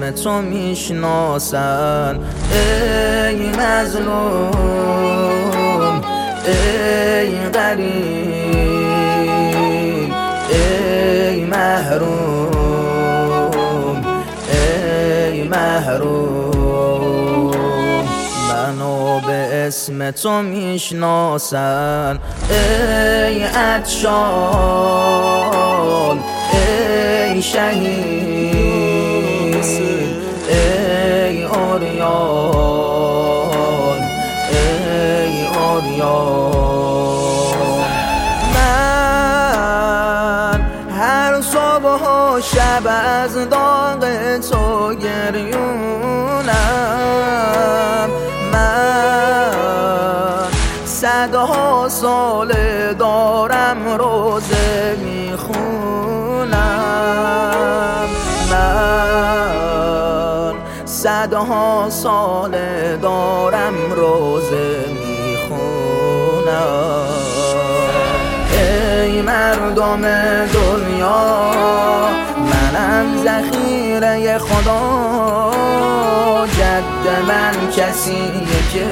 اسم تو میشناسن. ای مظلوم، ای غریب، ای محروم، ای محروم، منو به اسم تو میشناسن. ای عطشان، ای شهید، ای عریان، ای عریان. من هر صبح و شب از داغ تو گریونم. من صدها سال دارم روزه میخونم. من صدها سال دارم روزه میخونم. ای مردم دنیا، منم ذخیره خدا. جد من کسیه که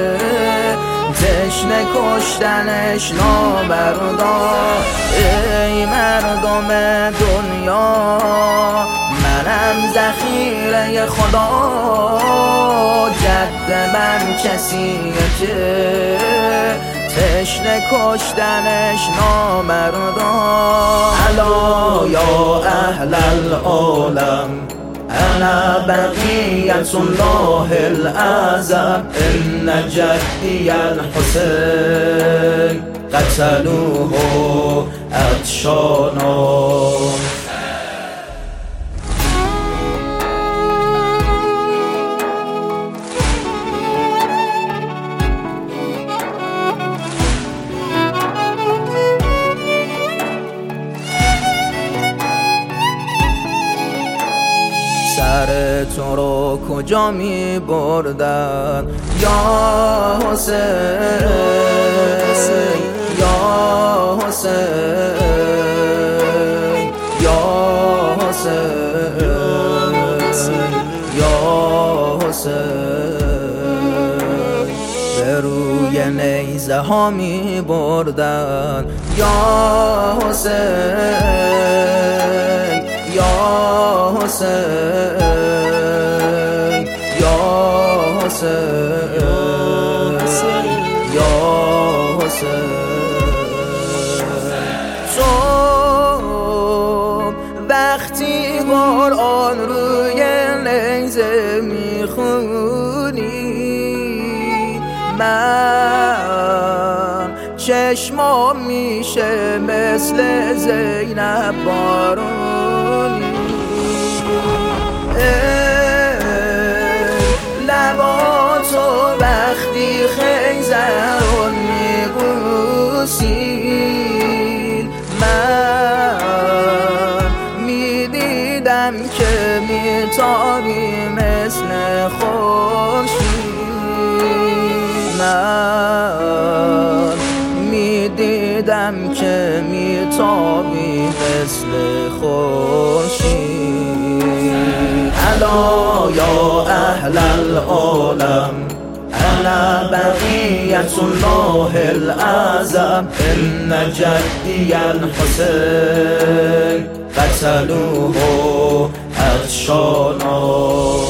تشنه کشتنش نابردار. ای مردم دنیا، منم ذخیره خدا. جد من کسیه که تشنه کشتنش نامردار. الا یا اهل العالم، انا بقیة الله الاعظم. ان جدی الحسین قتلوه عطشانا. سر تو رو کجا می بردن یا حسین، یا حسین، یا حسین، یا حسین. به روی نیزه ها می بردن یا حسین، یا حسین، یا حسین، یا حسین. تو وقتی قرآن روی نیزه میخونی، من چشمام میشه مثل زینب بارونی. لباتو وقتی خیزرون میبوسید، من میدیدم که میتابی مثل خورشید. من میدیدم که میتابی مثل خورشید. الا یا اهل العالم، انا بقیة الله الاعظم. ان جدی الحسین قتلوه عطشانا.